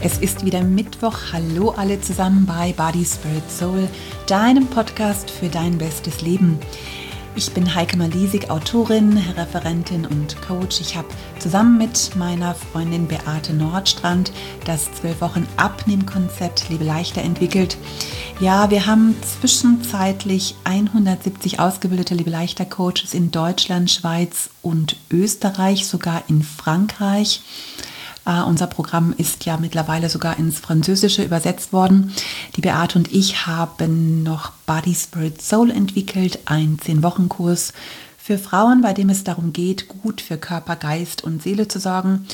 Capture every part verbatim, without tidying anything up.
Es ist wieder Mittwoch. Hallo alle zusammen bei Body, Spirit, Soul, deinem Podcast für dein bestes Leben. Ich bin Heike Malisig, Autorin, Referentin und Coach. Ich habe zusammen mit meiner Freundin Beate Nordstrand das zwölf Wochen Abnehmkonzept Lebe leichter entwickelt. Ja, wir haben zwischenzeitlich hundertsiebzig ausgebildete Lebe leichter Coaches in Deutschland, Schweiz und Österreich, sogar in Frankreich. Uh, unser Programm ist ja mittlerweile sogar ins Französische übersetzt worden. Die Beate und ich haben noch Body, Spirit, Soul entwickelt, ein zehn Wochen Kurs für Frauen, bei dem es darum geht, gut für Körper, Geist und Seele zu sorgen.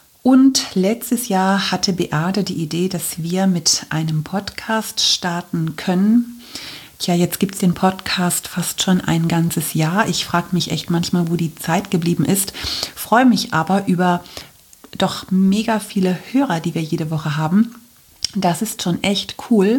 Und letztes Jahr hatte Beate die Idee, dass wir mit einem Podcast starten können. Tja, jetzt gibt es den Podcast fast schon ein ganzes Jahr. Ich frage mich echt manchmal, wo die Zeit geblieben ist, freue mich aber über doch mega viele Hörer, die wir jede Woche haben. Das ist schon echt cool.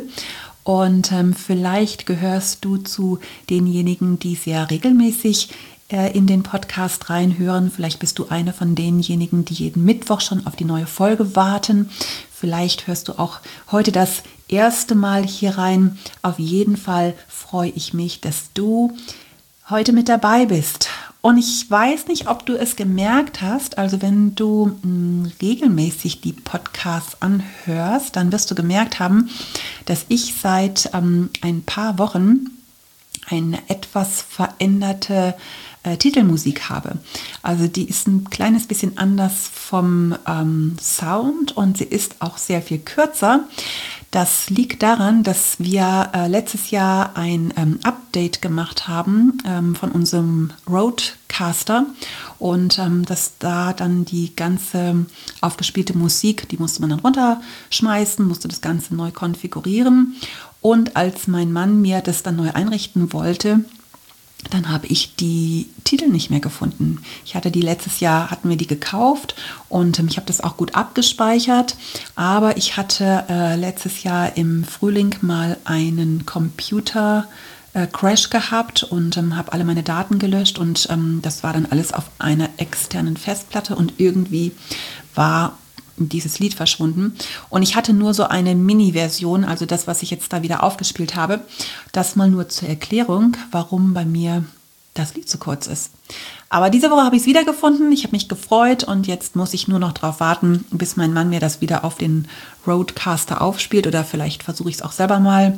Und ähm, vielleicht gehörst du zu denjenigen, die sehr regelmäßig äh, in den Podcast reinhören. Vielleicht bist du eine von denjenigen, die jeden Mittwoch schon auf die neue Folge warten. Vielleicht hörst du auch heute das erste Mal hier rein. Auf jeden Fall freue ich mich, dass du heute mit dabei bist. Und ich weiß nicht, ob du es gemerkt hast, also wenn du mh, regelmäßig die Podcasts anhörst, dann wirst du gemerkt haben, dass ich seit ähm, ein paar Wochen eine etwas veränderte äh, Titelmusik habe. Also die ist ein kleines bisschen anders vom ähm, Sound und sie ist auch sehr viel kürzer. Das liegt daran, dass wir äh, letztes Jahr ein ähm, Update gemacht haben ähm, von unserem Rodecaster und ähm, dass da dann die ganze aufgespielte Musik, die musste man dann runterschmeißen, musste das Ganze neu konfigurieren. Und als mein Mann mir das dann neu einrichten wollte, dann habe ich die Titel nicht mehr gefunden. Ich hatte die letztes Jahr, hatten wir die gekauft und ähm, ich habe das auch gut abgespeichert. Aber ich hatte äh, letztes Jahr im Frühling mal einen Computer-Crash äh, gehabt und ähm, habe alle meine Daten gelöscht. Und ähm, das war dann alles auf einer externen Festplatte und irgendwie war dieses Lied verschwunden. Und ich hatte nur so eine Mini-Version, also das, was ich jetzt da wieder aufgespielt habe. Das mal nur zur Erklärung, warum bei mir das Lied so kurz ist. Aber diese Woche habe ich es wiedergefunden. Ich habe mich gefreut und jetzt muss ich nur noch darauf warten, bis mein Mann mir das wieder auf den Rodecaster aufspielt oder vielleicht versuche ich es auch selber mal.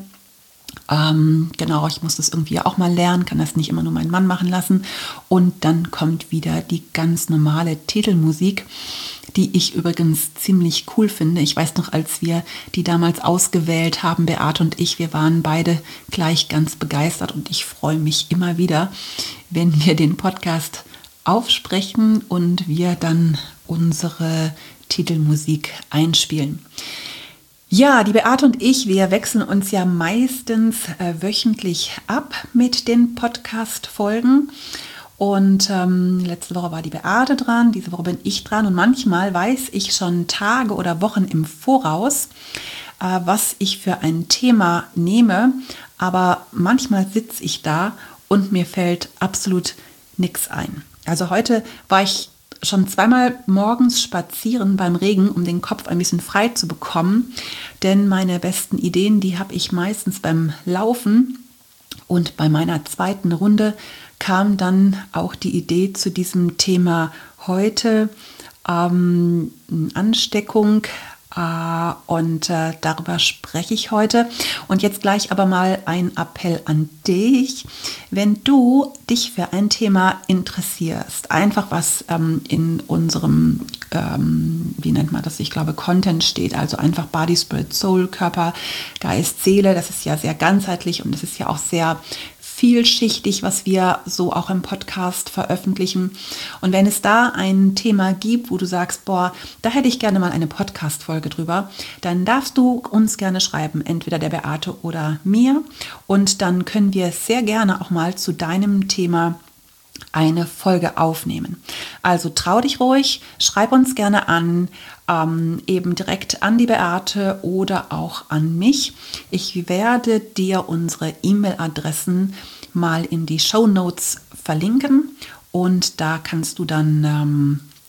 Ähm, genau, ich muss das irgendwie auch mal lernen, kann das nicht immer nur meinen Mann machen lassen. Und dann kommt wieder die ganz normale Titelmusik, die ich übrigens ziemlich cool finde. Ich weiß noch, als wir die damals ausgewählt haben, Beate und ich, wir waren beide gleich ganz begeistert und ich freue mich immer wieder, wenn wir den Podcast aufsprechen und wir dann unsere Titelmusik einspielen. Ja, die Beate und ich, wir wechseln uns ja meistens äh, wöchentlich ab mit den Podcast-Folgen. Und ähm, letzte Woche war die Beate dran, diese Woche bin ich dran. Und manchmal weiß ich schon Tage oder Wochen im Voraus, äh, was ich für ein Thema nehme. Aber manchmal sitze ich da und mir fällt absolut nichts ein. Also heute war ich schon zweimal morgens spazieren beim Regen, um den Kopf ein bisschen frei zu bekommen. Denn meine besten Ideen, die habe ich meistens beim Laufen. Und bei meiner zweiten Runde kam dann auch die Idee zu diesem Thema heute, ähm, Ansteckung. Uh, und uh, darüber spreche ich heute. Und jetzt gleich aber mal ein Appell an dich. Wenn du dich für ein Thema interessierst, einfach was ähm, in unserem, ähm, wie nennt man das, ich glaube Content steht, also einfach Body, Spirit, Soul, Körper, Geist, Seele, das ist ja sehr ganzheitlich und das ist ja auch sehr vielschichtig, was wir so auch im Podcast veröffentlichen. Und wenn es da ein Thema gibt, wo du sagst, boah, da hätte ich gerne mal eine Podcast-Folge drüber, dann darfst du uns gerne schreiben, entweder der Beate oder mir. Und dann können wir sehr gerne auch mal zu deinem Thema eine Folge aufnehmen. Also trau dich ruhig, schreib uns gerne an, ähm, eben direkt an die Beate oder auch an mich. Ich werde dir unsere E-Mail-Adressen mal in die Shownotes verlinken und da kannst du dann ähm,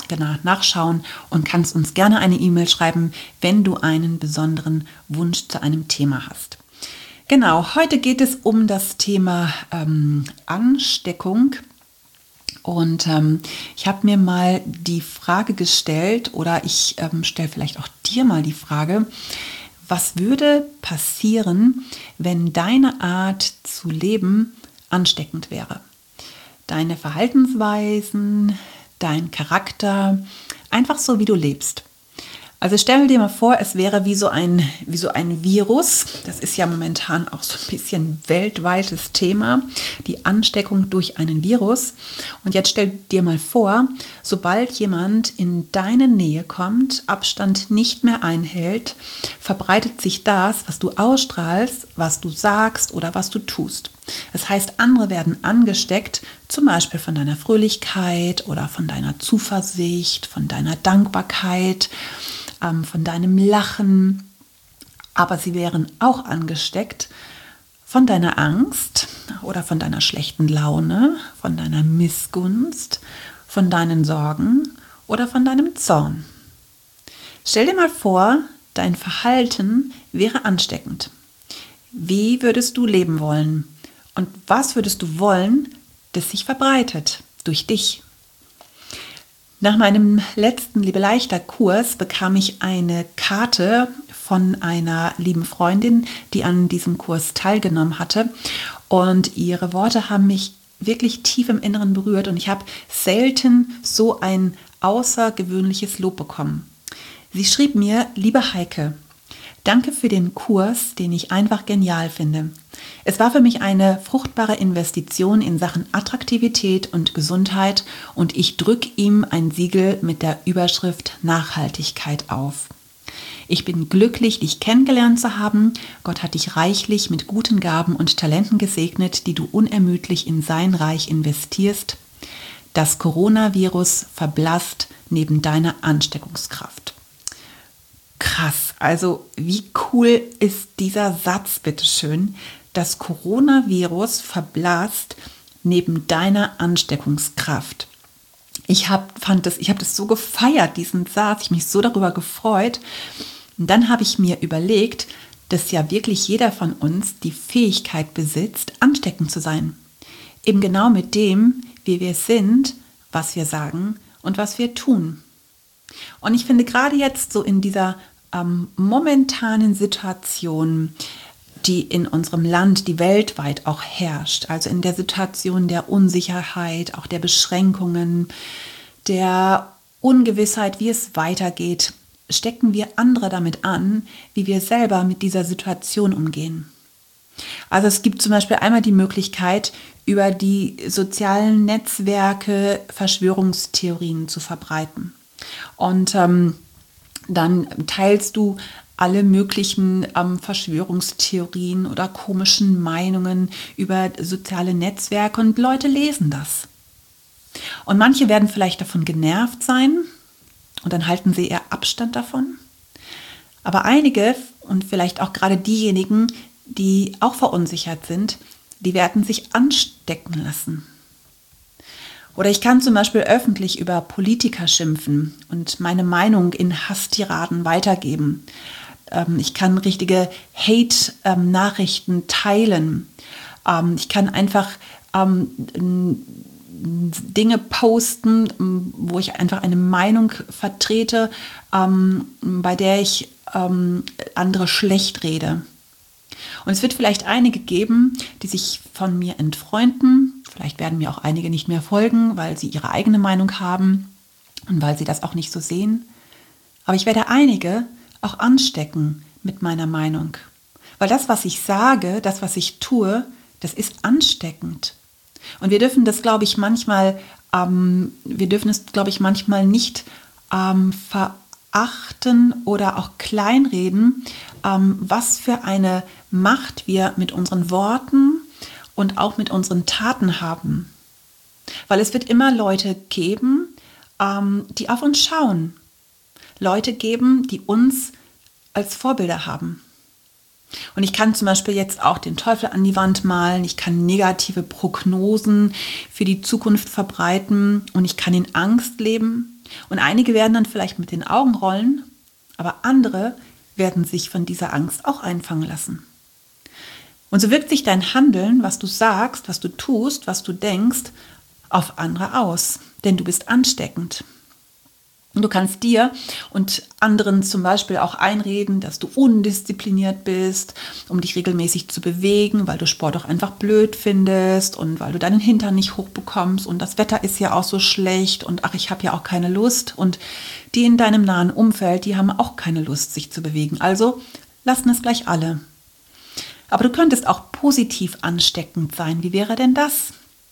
danach nachschauen und kannst uns gerne eine E-Mail schreiben, wenn du einen besonderen Wunsch zu einem Thema hast. Genau, heute geht es um das Thema ähm, Ansteckung. Und ähm, ich habe mir mal die Frage gestellt, oder ich ähm, stelle vielleicht auch dir mal die Frage, was würde passieren, wenn deine Art zu leben ansteckend wäre? Deine Verhaltensweisen, dein Charakter, einfach so, wie du lebst. Also stell dir mal vor, es wäre wie so ein, wie so ein Virus. Das ist ja momentan auch so ein bisschen weltweites Thema, die Ansteckung durch einen Virus. Und jetzt stell dir mal vor, sobald jemand in deine Nähe kommt, Abstand nicht mehr einhält, verbreitet sich das, was du ausstrahlst, was du sagst oder was du tust. Das heißt, andere werden angesteckt, zum Beispiel von deiner Fröhlichkeit oder von deiner Zuversicht, von deiner Dankbarkeit, von deinem Lachen, aber sie wären auch angesteckt von deiner Angst oder von deiner schlechten Laune, von deiner Missgunst, von deinen Sorgen oder von deinem Zorn. Stell dir mal vor, dein Verhalten wäre ansteckend. Wie würdest du leben wollen? Und was würdest du wollen, das sich verbreitet durch dich? Nach meinem letzten Liebe-Leichter-Kurs bekam ich eine Karte von einer lieben Freundin, die an diesem Kurs teilgenommen hatte. Und ihre Worte haben mich wirklich tief im Inneren berührt und ich habe selten so ein außergewöhnliches Lob bekommen. Sie schrieb mir: Liebe Heike, danke für den Kurs, den ich einfach genial finde. Es war für mich eine fruchtbare Investition in Sachen Attraktivität und Gesundheit und ich drücke ihm ein Siegel mit der Überschrift Nachhaltigkeit auf. Ich bin glücklich, dich kennengelernt zu haben. Gott hat dich reichlich mit guten Gaben und Talenten gesegnet, die du unermüdlich in sein Reich investierst. Das Coronavirus verblasst neben deiner Ansteckungskraft. Krass, also wie cool ist dieser Satz, bitteschön? Das Coronavirus verblasst neben deiner Ansteckungskraft. Ich habe das, ich hab das so gefeiert, diesen Satz, ich mich so darüber gefreut. Und dann habe ich mir überlegt, dass ja wirklich jeder von uns die Fähigkeit besitzt, ansteckend zu sein. Eben genau mit dem, wie wir sind, was wir sagen und was wir tun. Und ich finde gerade jetzt so in dieser ähm, momentanen Situation, die in unserem Land, die weltweit auch herrscht, also in der Situation der Unsicherheit, auch der Beschränkungen, der Ungewissheit, wie es weitergeht, stecken wir andere damit an, wie wir selber mit dieser Situation umgehen. Also es gibt zum Beispiel einmal die Möglichkeit, über die sozialen Netzwerke Verschwörungstheorien zu verbreiten. Und ähm, dann teilst du alle möglichen ähm, Verschwörungstheorien oder komischen Meinungen über soziale Netzwerke und Leute lesen das. Und manche werden vielleicht davon genervt sein und dann halten sie eher Abstand davon. Aber einige und vielleicht auch gerade diejenigen, die auch verunsichert sind, die werden sich anstecken lassen. Oder ich kann zum Beispiel öffentlich über Politiker schimpfen und meine Meinung in Hasstiraden weitergeben. Ich kann richtige Hate-Nachrichten teilen. Ich kann einfach Dinge posten, wo ich einfach eine Meinung vertrete, bei der ich andere schlecht rede. Und es wird vielleicht einige geben, die sich von mir entfreunden. Vielleicht werden mir auch einige nicht mehr folgen, weil sie ihre eigene Meinung haben und weil sie das auch nicht so sehen. Aber ich werde einige auch anstecken mit meiner Meinung. Weil das, was ich sage, das, was ich tue, das ist ansteckend. Und wir dürfen das, glaube ich, manchmal, ähm, wir dürfen es, glaube ich, manchmal nicht ähm, verachten oder auch kleinreden, ähm, was für eine Macht wir mit unseren Worten und auch mit unseren Taten haben. Weil es wird immer Leute geben, ähm, die auf uns schauen. Leute geben, die uns als Vorbilder haben. Und ich kann zum Beispiel jetzt auch den Teufel an die Wand malen, ich kann negative Prognosen für die Zukunft verbreiten und ich kann in Angst leben. Und einige werden dann vielleicht mit den Augen rollen, aber andere werden sich von dieser Angst auch einfangen lassen. Und so wirkt sich dein Handeln, was du sagst, was du tust, was du denkst, auf andere aus, denn du bist ansteckend. Und du kannst dir und anderen zum Beispiel auch einreden, dass du undiszipliniert bist, um dich regelmäßig zu bewegen, weil du Sport auch einfach blöd findest und weil du deinen Hintern nicht hochbekommst und das Wetter ist ja auch so schlecht und ach, ich habe ja auch keine Lust. Und die in deinem nahen Umfeld, die haben auch keine Lust, sich zu bewegen. Also lassen es gleich alle. Aber du könntest auch positiv ansteckend sein. Wie wäre denn das?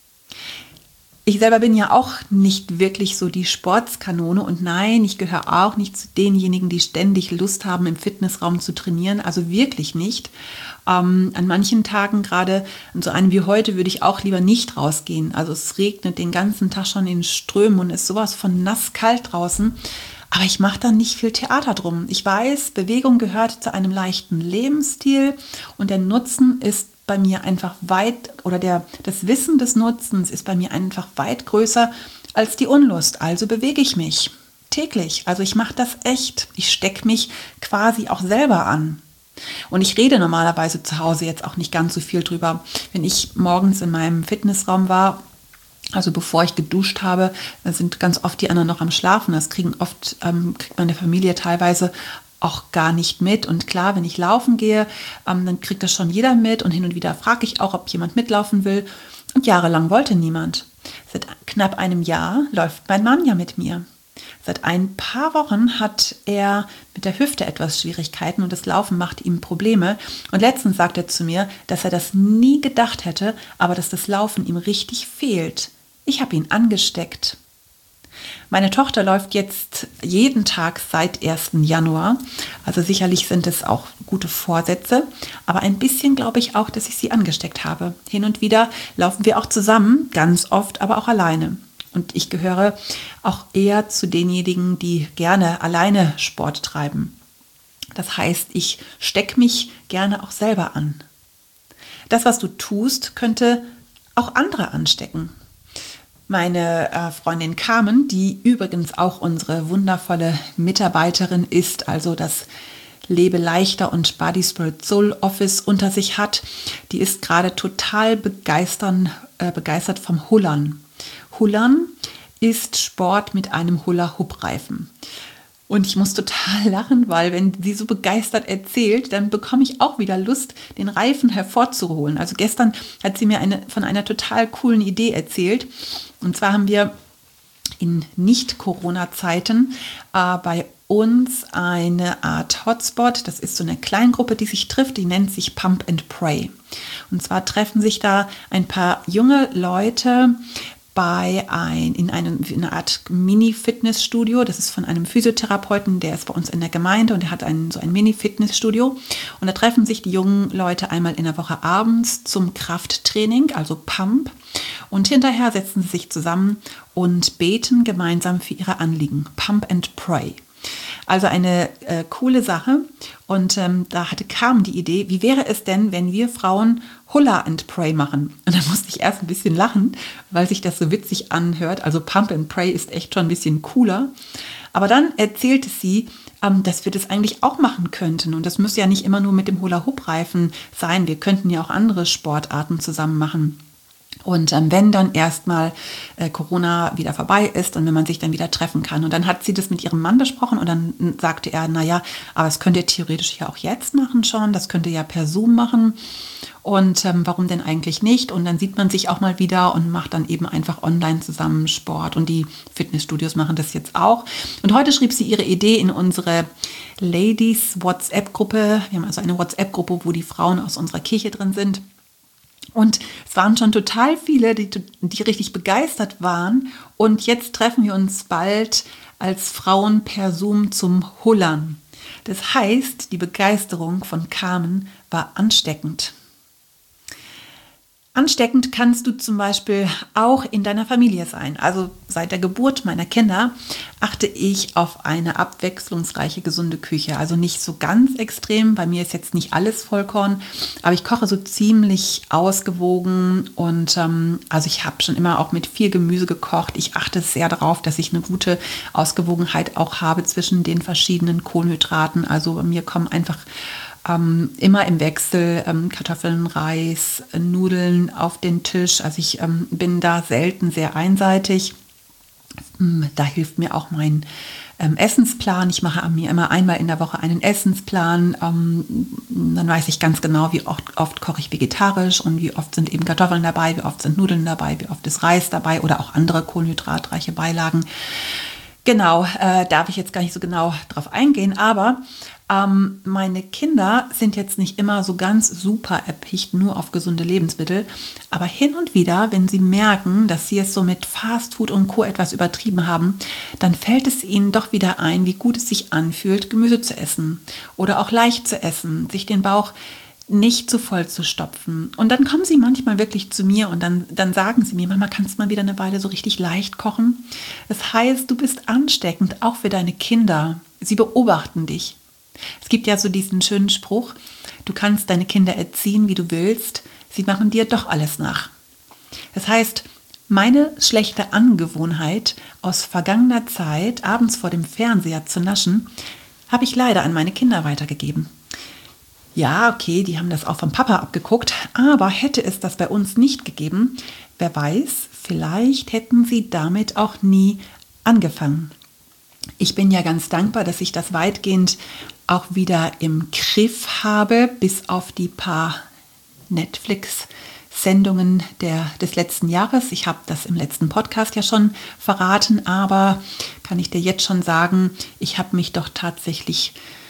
Ich selber bin ja auch nicht wirklich so die Sportskanone und nein, ich gehöre auch nicht zu denjenigen, die ständig Lust haben, im Fitnessraum zu trainieren, also wirklich nicht. Ähm, an manchen Tagen, gerade an so einem wie heute, würde ich auch lieber nicht rausgehen. Also es regnet den ganzen Tag schon in Strömen und ist sowas von nasskalt draußen. Aber ich mache da nicht viel Theater drum. Ich weiß, Bewegung gehört zu einem leichten Lebensstil und der Nutzen ist bei mir einfach weit, oder der, das Wissen des Nutzens ist bei mir einfach weit größer als die Unlust. Also bewege ich mich täglich. Also ich mache das echt. Ich stecke mich quasi auch selber an. Und ich rede normalerweise zu Hause jetzt auch nicht ganz so viel drüber. Wenn ich morgens in meinem Fitnessraum war, also bevor ich geduscht habe, sind ganz oft die anderen noch am Schlafen. Das kriegen oft, ähm, kriegt meine Familie teilweise auch gar nicht mit. Und klar, wenn ich laufen gehe, ähm, dann kriegt das schon jeder mit. Und hin und wieder frage ich auch, ob jemand mitlaufen will. Und jahrelang wollte niemand. Seit knapp einem Jahr läuft mein Mann ja mit mir. Seit ein paar Wochen hat er mit der Hüfte etwas Schwierigkeiten und das Laufen macht ihm Probleme. Und letztens sagte er zu mir, dass er das nie gedacht hätte, aber dass das Laufen ihm richtig fehlt. Ich habe ihn angesteckt. Meine Tochter läuft jetzt jeden Tag seit ersten Januar. Also sicherlich sind es auch gute Vorsätze. Aber ein bisschen glaube ich auch, dass ich sie angesteckt habe. Hin und wieder laufen wir auch zusammen, ganz oft aber auch alleine. Und ich gehöre auch eher zu denjenigen, die gerne alleine Sport treiben. Das heißt, ich stecke mich gerne auch selber an. Das, was du tust, könnte auch andere anstecken. Meine äh, Freundin Carmen, die übrigens auch unsere wundervolle Mitarbeiterin ist, also das Lebe leichter und Body Spirit Soul Office unter sich hat, die ist gerade total begeistern, äh, begeistert vom Hullern. Hullern ist Sport mit einem Hula-Hoop-Reifen. Und ich muss total lachen, weil wenn sie so begeistert erzählt, dann bekomme ich auch wieder Lust, den Reifen hervorzuholen. Also gestern hat sie mir eine, von einer total coolen Idee erzählt. Und zwar haben wir in Nicht-Corona-Zeiten äh, bei uns eine Art Hotspot. Das ist so eine Kleingruppe, die sich trifft, die nennt sich Pump and Pray. Und zwar treffen sich da ein paar junge Leute bei ein, in, einem, in einer Art Mini-Fitnessstudio. Das ist von einem Physiotherapeuten, der ist bei uns in der Gemeinde und der hat ein, so ein Mini-Fitnessstudio. Und da treffen sich die jungen Leute einmal in der Woche abends zum Krafttraining, also Pump. Und hinterher setzen sie sich zusammen und beten gemeinsam für ihre Anliegen. Pump and Pray. Also eine äh, coole Sache. Und ähm, da hatte Carmen die Idee, wie wäre es denn, wenn wir Frauen Hula and Pray machen? Und da musste ich erst ein bisschen lachen, weil sich das so witzig anhört. Also Pump and Pray ist echt schon ein bisschen cooler. Aber dann erzählte sie, ähm, dass wir das eigentlich auch machen könnten. Und das müsste ja nicht immer nur mit dem Hula-Hoop-Reifen sein. Wir könnten ja auch andere Sportarten zusammen machen. Und ähm, wenn dann erstmal äh, Corona wieder vorbei ist und wenn man sich dann wieder treffen kann. Und dann hat sie das mit ihrem Mann besprochen und dann sagte er, naja, aber das könnt ihr theoretisch ja auch jetzt machen schon, das könnt ihr ja per Zoom machen. Und ähm, warum denn eigentlich nicht? Und dann sieht man sich auch mal wieder und macht dann eben einfach online zusammen Sport. Und die Fitnessstudios machen das jetzt auch. Und heute schrieb sie ihre Idee in unsere Ladies WhatsApp-Gruppe. Wir haben also eine WhatsApp-Gruppe, wo die Frauen aus unserer Kirche drin sind. Und es waren schon total viele, die, die richtig begeistert waren. Und jetzt treffen wir uns bald als Frauen per Zoom zum Hullern. Das heißt, die Begeisterung von Carmen war ansteckend. Ansteckend kannst du zum Beispiel auch in deiner Familie sein. Also seit der Geburt meiner Kinder achte ich auf eine abwechslungsreiche, gesunde Küche. Also nicht so ganz extrem. Bei mir ist jetzt nicht alles Vollkorn, aber ich koche so ziemlich ausgewogen. Und ähm, also ich habe schon immer auch mit viel Gemüse gekocht. Ich achte sehr darauf, dass ich eine gute Ausgewogenheit auch habe zwischen den verschiedenen Kohlenhydraten. Also bei mir kommen einfach Ähm, immer im Wechsel ähm, Kartoffeln, Reis, äh, Nudeln auf den Tisch. Also ich ähm, bin da selten sehr einseitig. Ähm, da hilft mir auch mein ähm, Essensplan. Ich mache mir immer einmal in der Woche einen Essensplan. Ähm, dann weiß ich ganz genau, wie oft, oft koche ich vegetarisch und wie oft sind eben Kartoffeln dabei, wie oft sind Nudeln dabei, wie oft ist Reis dabei oder auch andere kohlenhydratreiche Beilagen. Genau, äh, darf ich jetzt gar nicht so genau drauf eingehen, aber ähm, meine Kinder sind jetzt nicht immer so ganz super erpicht nur auf gesunde Lebensmittel, aber hin und wieder, wenn sie merken, dass sie es so mit Fastfood und Co. etwas übertrieben haben, dann fällt es ihnen doch wieder ein, wie gut es sich anfühlt, Gemüse zu essen oder auch leicht zu essen, sich den Bauch nicht zu voll zu stopfen. Und dann kommen sie manchmal wirklich zu mir und dann, dann sagen sie mir, Mama, kannst du mal wieder eine Weile so richtig leicht kochen? Das heißt, du bist ansteckend, auch für deine Kinder. Sie beobachten dich. Es gibt ja so diesen schönen Spruch, du kannst deine Kinder erziehen, wie du willst, sie machen dir doch alles nach. Das heißt, meine schlechte Angewohnheit aus vergangener Zeit, abends vor dem Fernseher zu naschen, habe ich leider an meine Kinder weitergegeben. Ja, okay, die haben das auch vom Papa abgeguckt, aber hätte es das bei uns nicht gegeben, wer weiß, vielleicht hätten sie damit auch nie angefangen. Ich bin ja ganz dankbar, dass ich das weitgehend auch wieder im Griff habe, bis auf die paar Netflix-Sendungen der, des letzten Jahres. Ich habe das im letzten Podcast ja schon verraten, aber kann ich dir jetzt schon sagen, ich habe mich doch tatsächlich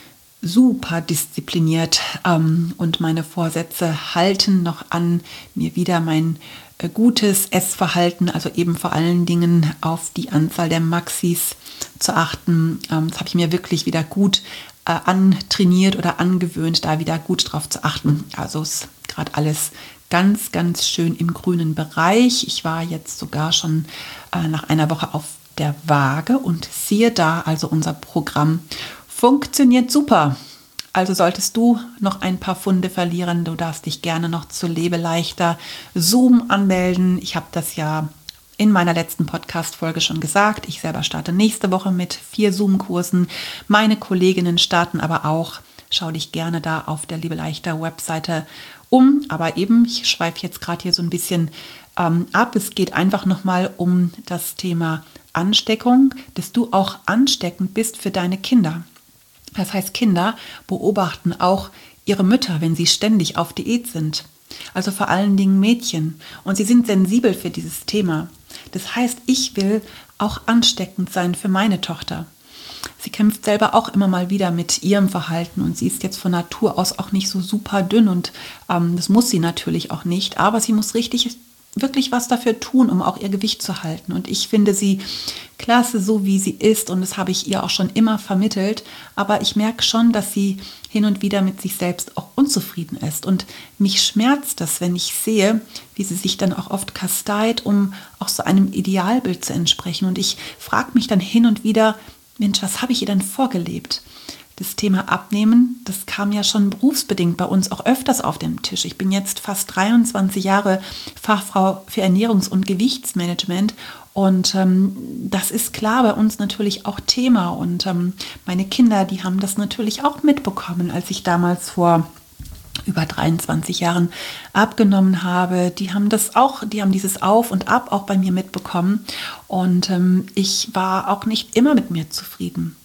super diszipliniert ähm, und meine Vorsätze halten noch an, mir wieder mein äh, gutes Essverhalten, also eben vor allen Dingen auf die Anzahl der Maxis zu achten. Ähm, das habe ich mir wirklich wieder gut äh, antrainiert oder angewöhnt, da wieder gut drauf zu achten. Also ist gerade alles ganz, ganz schön im grünen Bereich. Ich war jetzt sogar schon äh, nach einer Woche auf der Waage und siehe da, also unser Programm funktioniert super. Also solltest du noch ein paar Pfunde verlieren, du darfst dich gerne noch zu Lebe leichter Zoom anmelden. Ich habe das ja in meiner letzten Podcast-Folge schon gesagt. Ich selber starte nächste Woche mit vier Zoom-Kursen. Meine Kolleginnen starten aber auch. Schau dich gerne da auf der Liebe leichter Webseite um. Aber eben, ich schweife jetzt gerade hier so ein bisschen ähm, ab. Es geht einfach nochmal um das Thema Ansteckung, dass du auch ansteckend bist für deine Kinder. Das heißt, Kinder beobachten auch ihre Mütter, wenn sie ständig auf Diät sind. Also vor allen Dingen Mädchen. Und sie sind sensibel für dieses Thema. Das heißt, ich will auch ansteckend sein für meine Tochter. Sie kämpft selber auch immer mal wieder mit ihrem Verhalten und sie ist jetzt von Natur aus auch nicht so super dünn und ähm, das muss sie natürlich auch nicht, aber sie muss richtig wirklich was dafür tun, um auch ihr Gewicht zu halten. Und ich finde sie klasse, so wie sie ist. Und das habe ich ihr auch schon immer vermittelt. Aber ich merke schon, dass sie hin und wieder mit sich selbst auch unzufrieden ist. Und mich schmerzt das, wenn ich sehe, wie sie sich dann auch oft kasteit, um auch so einem Idealbild zu entsprechen. Und ich frage mich dann hin und wieder, Mensch, was habe ich ihr denn vorgelebt? Das Thema Abnehmen, das kam ja schon berufsbedingt bei uns auch öfters auf den Tisch. Ich bin jetzt fast dreiundzwanzig Jahre Fachfrau für Ernährungs- und Gewichtsmanagement und ähm, das ist klar bei uns natürlich auch Thema. Und ähm, meine Kinder, die haben das natürlich auch mitbekommen, als ich damals vor über dreiundzwanzig Jahren abgenommen habe. Die haben das auch, die haben dieses Auf und Ab auch bei mir mitbekommen und ähm, ich war auch nicht immer mit mir zufrieden.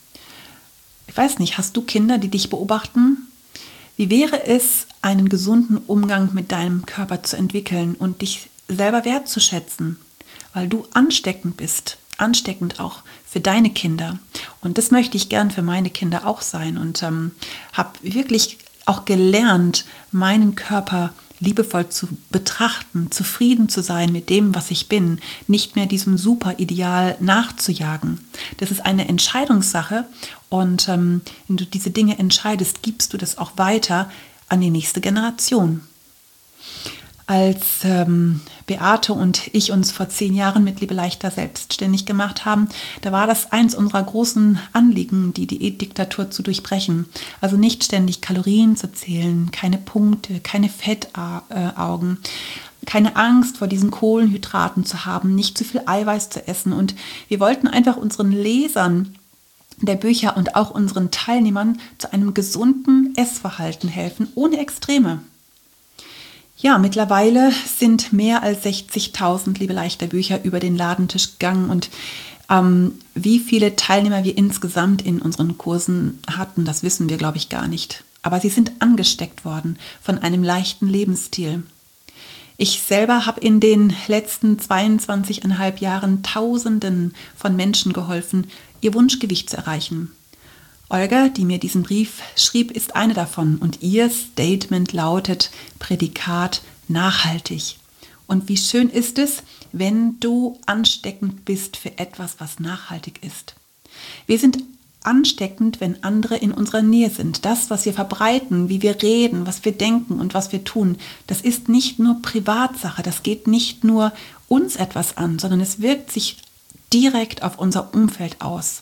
Ich weiß nicht, hast du Kinder, die dich beobachten? Wie wäre es, einen gesunden Umgang mit deinem Körper zu entwickeln und dich selber wertzuschätzen, weil du ansteckend bist, ansteckend auch für deine Kinder. Und das möchte ich gern für meine Kinder auch sein und ähm, habe wirklich auch gelernt, meinen Körper liebevoll zu betrachten, zufrieden zu sein mit dem, was ich bin, nicht mehr diesem Superideal nachzujagen. Das ist eine Entscheidungssache und ähm, wenn du diese Dinge entscheidest, gibst du das auch weiter an die nächste Generation. Als ähm, Beate und ich uns vor zehn Jahren mit Liebe Leichter selbstständig gemacht haben, da war das eins unserer großen Anliegen, die Diätdiktatur zu durchbrechen. Also nicht ständig Kalorien zu zählen, keine Punkte, keine Fettaugen, keine Angst vor diesen Kohlenhydraten zu haben, nicht zu viel Eiweiß zu essen. Und wir wollten einfach unseren Lesern der Bücher und auch unseren Teilnehmern zu einem gesunden Essverhalten helfen, ohne Extreme. Ja, mittlerweile sind mehr als sechzigtausend Liebe Leichter Bücher über den Ladentisch gegangen und ähm, wie viele Teilnehmer wir insgesamt in unseren Kursen hatten, das wissen wir, glaube ich, gar nicht. Aber sie sind angesteckt worden von einem leichten Lebensstil. Ich selber habe in den letzten zweiundzwanzigeinhalb Jahren Tausenden von Menschen geholfen, ihr Wunschgewicht zu erreichen. Olga, die mir diesen Brief schrieb, ist eine davon und ihr Statement lautet Prädikat nachhaltig. Und wie schön ist es, wenn du ansteckend bist für etwas, was nachhaltig ist. Wir sind ansteckend, wenn andere in unserer Nähe sind. Das, was wir verbreiten, wie wir reden, was wir denken und was wir tun, das ist nicht nur Privatsache, das geht nicht nur uns etwas an, sondern es wirkt sich direkt auf unser Umfeld aus.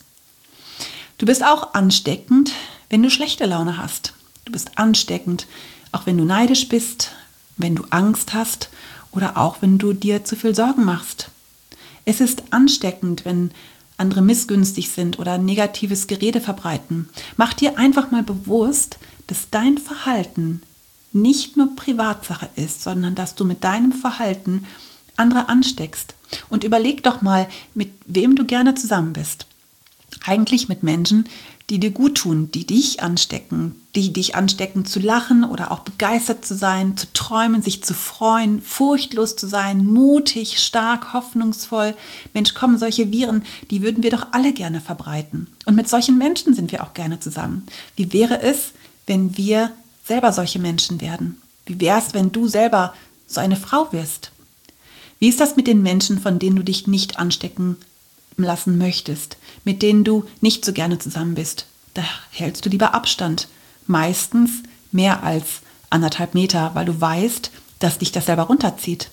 Du bist auch ansteckend, wenn du schlechte Laune hast. Du bist ansteckend, auch wenn du neidisch bist, wenn du Angst hast oder auch wenn du dir zu viel Sorgen machst. Es ist ansteckend, wenn andere missgünstig sind oder negatives Gerede verbreiten. Mach dir einfach mal bewusst, dass dein Verhalten nicht nur Privatsache ist, sondern dass du mit deinem Verhalten andere ansteckst. Und überleg doch mal, mit wem du gerne zusammen bist. Eigentlich mit Menschen, die dir gut tun, die dich anstecken, die dich anstecken zu lachen oder auch begeistert zu sein, zu träumen, sich zu freuen, furchtlos zu sein, mutig, stark, hoffnungsvoll. Mensch, komm, solche Viren, die würden wir doch alle gerne verbreiten. Und mit solchen Menschen sind wir auch gerne zusammen. Wie wäre es, wenn wir selber solche Menschen werden? Wie wäre es, wenn du selber so eine Frau wirst? Wie ist das mit den Menschen, von denen du dich nicht anstecken lassen möchtest, mit denen du nicht so gerne zusammen bist? Da hältst du lieber Abstand, meistens mehr als anderthalb Meter, weil du weißt, dass dich das selber runterzieht.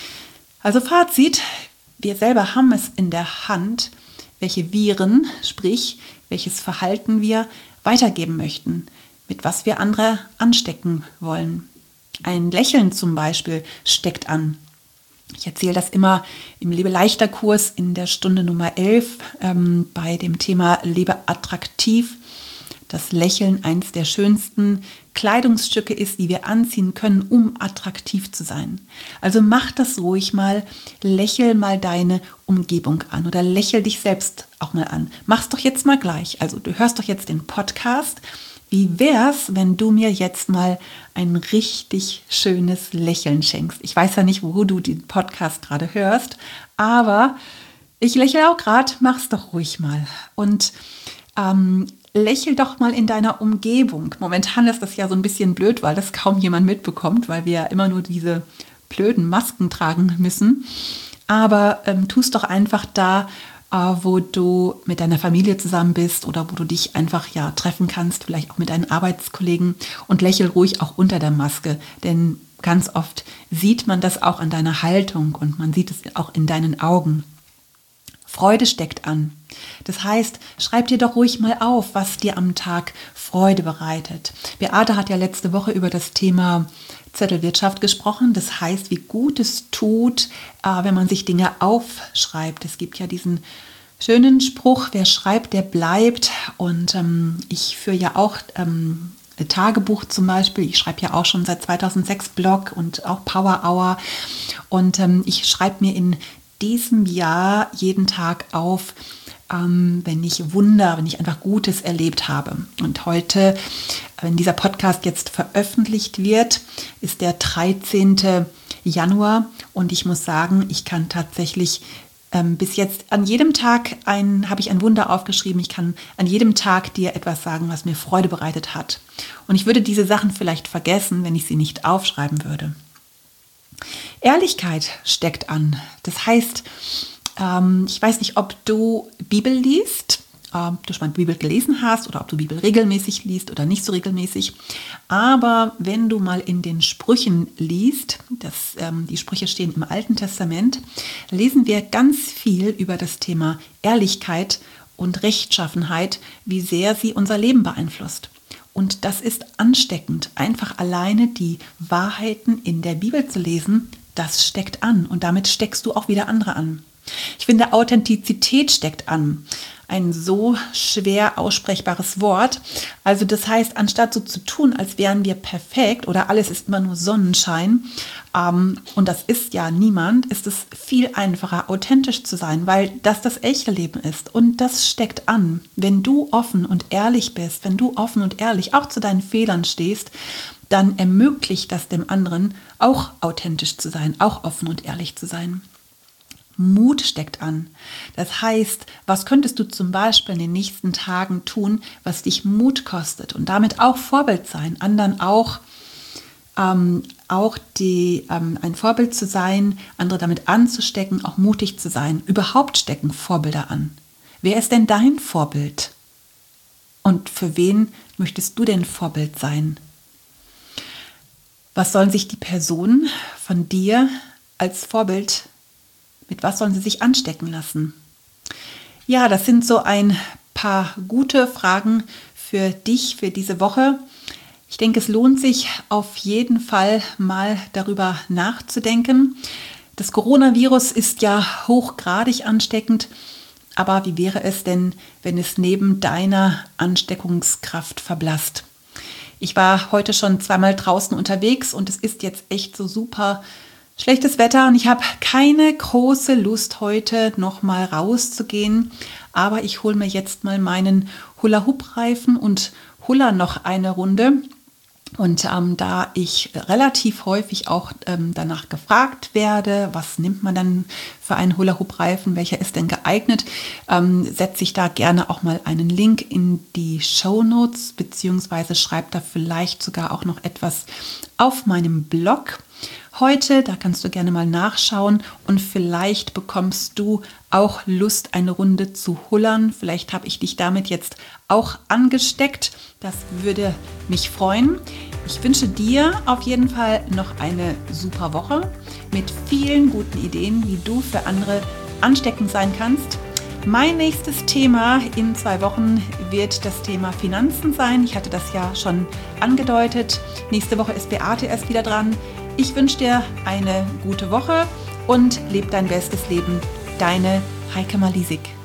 Also Fazit, wir selber haben es in der Hand, welche Viren, sprich, welches Verhalten wir weitergeben möchten, mit was wir andere anstecken wollen. Ein Lächeln zum Beispiel steckt an. Ich erzähle das immer im Lebe-Leichter-Kurs in der Stunde Nummer elf ähm, bei dem Thema Lebe attraktiv. Das Lächeln eins der schönsten Kleidungsstücke ist, die wir anziehen können, um attraktiv zu sein. Also mach das ruhig mal, lächel mal deine Umgebung an oder lächel dich selbst auch mal an. Mach's doch jetzt mal gleich. Also du hörst doch jetzt den Podcast. Wie wär's, wenn du mir jetzt mal ein richtig schönes Lächeln schenkst? Ich weiß ja nicht, wo du den Podcast gerade hörst, aber ich lächle auch gerade, mach's doch ruhig mal. Und ähm, lächel doch mal in deiner Umgebung. Momentan ist das ja so ein bisschen blöd, weil das kaum jemand mitbekommt, weil wir ja immer nur diese blöden Masken tragen müssen. Aber ähm, tu es doch einfach da, wo du mit deiner Familie zusammen bist oder wo du dich einfach ja treffen kannst, vielleicht auch mit deinen Arbeitskollegen, und lächel ruhig auch unter der Maske, denn ganz oft sieht man das auch an deiner Haltung und man sieht es auch in deinen Augen. Freude steckt an. Das heißt, schreib dir doch ruhig mal auf, was dir am Tag Freude bereitet. Beate hat ja letzte Woche über das Thema Zettelwirtschaft gesprochen. Das heißt, wie gut es tut, äh, wenn man sich Dinge aufschreibt. Es gibt ja diesen schönen Spruch, wer schreibt, der bleibt. Und ähm, ich führe ja auch ähm, Tagebuch zum Beispiel. Ich schreibe ja auch schon seit zweitausendsechs Blog und auch Power Hour. Und ähm, ich schreibe mir in diesem Jahr jeden Tag auf, ähm, wenn ich Wunder, wenn ich einfach Gutes erlebt habe. Und heute, wenn dieser Podcast jetzt veröffentlicht wird, ist der dreizehnten Januar und ich muss sagen, ich kann tatsächlich ähm, bis jetzt an jedem Tag ein, habe ich ein Wunder aufgeschrieben. Ich kann an jedem Tag dir etwas sagen, was mir Freude bereitet hat. Und ich würde diese Sachen vielleicht vergessen, wenn ich sie nicht aufschreiben würde. Ehrlichkeit steckt an. Das heißt, ähm, ich weiß nicht, ob du Bibel liest, ob du schon mal Bibel gelesen hast oder ob du Bibel regelmäßig liest oder nicht so regelmäßig. Aber wenn du mal in den Sprüchen liest, das, ähm, die Sprüche stehen im Alten Testament, lesen wir ganz viel über das Thema Ehrlichkeit und Rechtschaffenheit, wie sehr sie unser Leben beeinflusst. Und das ist ansteckend. Einfach alleine die Wahrheiten in der Bibel zu lesen, das steckt an. Und damit steckst du auch wieder andere an. Ich finde, Authentizität steckt an. Ein so schwer aussprechbares Wort. Also das heißt, anstatt so zu tun, als wären wir perfekt oder alles ist immer nur Sonnenschein, ähm, und das ist ja niemand, ist es viel einfacher, authentisch zu sein, weil das das echte Leben ist. Und das steckt an. Wenn du offen und ehrlich bist, wenn du offen und ehrlich auch zu deinen Fehlern stehst, dann ermöglicht das dem anderen auch authentisch zu sein, auch offen und ehrlich zu sein. Mut steckt an. Das heißt, was könntest du zum Beispiel in den nächsten Tagen tun, was dich Mut kostet und damit auch Vorbild sein, anderen auch, ähm, auch die, ähm, ein Vorbild zu sein, andere damit anzustecken, auch mutig zu sein. Überhaupt stecken Vorbilder an. Wer ist denn dein Vorbild? Und für wen möchtest du denn Vorbild sein? Was sollen sich die Personen von dir als Vorbild Mit was sollen sie sich anstecken lassen? Ja, das sind so ein paar gute Fragen für dich für diese Woche. Ich denke, es lohnt sich auf jeden Fall mal darüber nachzudenken. Das Coronavirus ist ja hochgradig ansteckend, aber wie wäre es denn, wenn es neben deiner Ansteckungskraft verblasst? Ich war heute schon zweimal draußen unterwegs und es ist jetzt echt so super schlechtes Wetter und ich habe keine große Lust, heute noch mal rauszugehen. Aber ich hole mir jetzt mal meinen Hula-Hoop-Reifen und hula noch eine Runde. Und ähm, da ich relativ häufig auch ähm, danach gefragt werde, was nimmt man dann für einen Hula-Hoop-Reifen, welcher ist denn geeignet, ähm, setze ich da gerne auch mal einen Link in die Shownotes, beziehungsweise schreibe da vielleicht sogar auch noch etwas auf meinem Blog. Heute, da kannst du gerne mal nachschauen und vielleicht bekommst du auch Lust, eine Runde zu hullern. Vielleicht habe ich dich damit jetzt auch angesteckt. Das würde mich freuen. Ich wünsche dir auf jeden Fall noch eine super Woche mit vielen guten Ideen, wie du für andere ansteckend sein kannst. Mein nächstes Thema in zwei Wochen wird das Thema Finanzen sein. Ich hatte das ja schon angedeutet. Nächste Woche ist Beate erst wieder dran. Ich wünsche dir eine gute Woche und leb dein bestes Leben. Deine Heike Malisik.